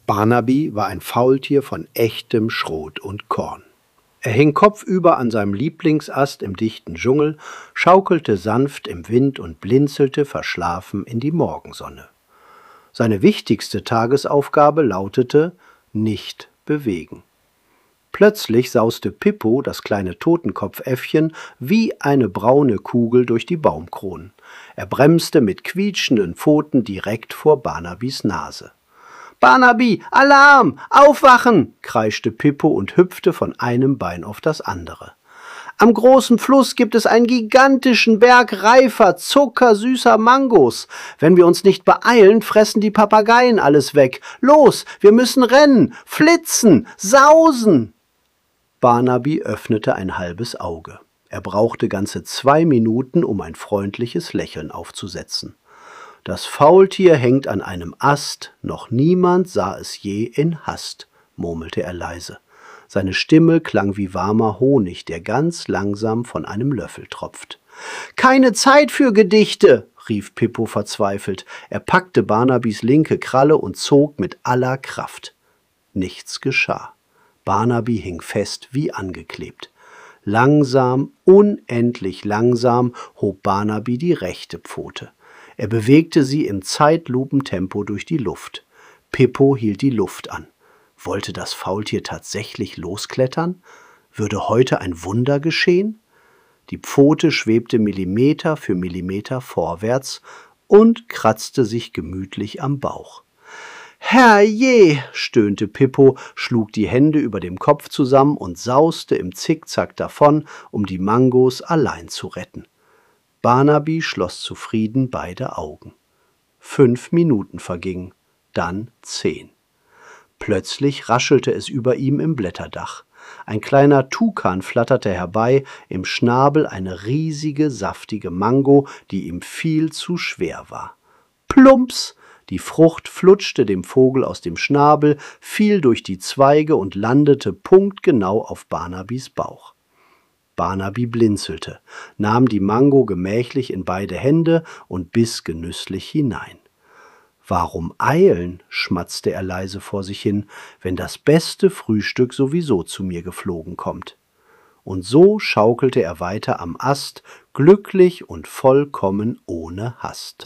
Barnaby war ein Faultier von echtem Schrot und Korn. Er hing kopfüber an seinem Lieblingsast im dichten Dschungel, schaukelte sanft im Wind und blinzelte verschlafen in die Morgensonne. Seine wichtigste Tagesaufgabe lautete: nicht bewegen. Plötzlich sauste Pippo, das kleine Totenkopfäffchen, wie eine braune Kugel durch die Baumkronen. Er bremste mit quietschenden Pfoten direkt vor Barnabys Nase. »Barnaby, Alarm! Aufwachen!« kreischte Pippo und hüpfte von einem Bein auf das andere. »Am großen Fluss gibt es einen gigantischen Berg reifer, zuckersüßer Mangos. Wenn wir uns nicht beeilen, fressen die Papageien alles weg. Los, wir müssen rennen, flitzen, sausen!« Barnaby öffnete ein halbes Auge. Er brauchte ganze 2 Minuten, um ein freundliches Lächeln aufzusetzen. Das Faultier hängt an einem Ast, noch niemand sah es je in Hast, murmelte er leise. Seine Stimme klang wie warmer Honig, der ganz langsam von einem Löffel tropft. »Keine Zeit für Gedichte«, rief Pippo verzweifelt. Er packte Barnabys linke Kralle und zog mit aller Kraft. Nichts geschah. Barnaby hing fest wie angeklebt. Langsam, unendlich langsam hob Barnaby die rechte Pfote. Er bewegte sie im Zeitlupentempo durch die Luft. Pippo hielt die Luft an. Wollte das Faultier tatsächlich losklettern? Würde heute ein Wunder geschehen? Die Pfote schwebte Millimeter für Millimeter vorwärts und kratzte sich gemütlich am Bauch. »Herrje«, stöhnte Pippo, schlug die Hände über dem Kopf zusammen und sauste im Zickzack davon, um die Mangos allein zu retten. Barnaby schloss zufrieden beide Augen. 5 Minuten vergingen, dann 10. Plötzlich raschelte es über ihm im Blätterdach. Ein kleiner Tukan flatterte herbei, im Schnabel eine riesige, saftige Mango, die ihm viel zu schwer war. Plumps! Die Frucht flutschte dem Vogel aus dem Schnabel, fiel durch die Zweige und landete punktgenau auf Barnabys Bauch. Barnaby blinzelte, nahm die Mango gemächlich in beide Hände und biss genüsslich hinein. »Warum eilen?«, schmatzte er leise vor sich hin, »wenn das beste Frühstück sowieso zu mir geflogen kommt?« Und so schaukelte er weiter am Ast, glücklich und vollkommen ohne Hast.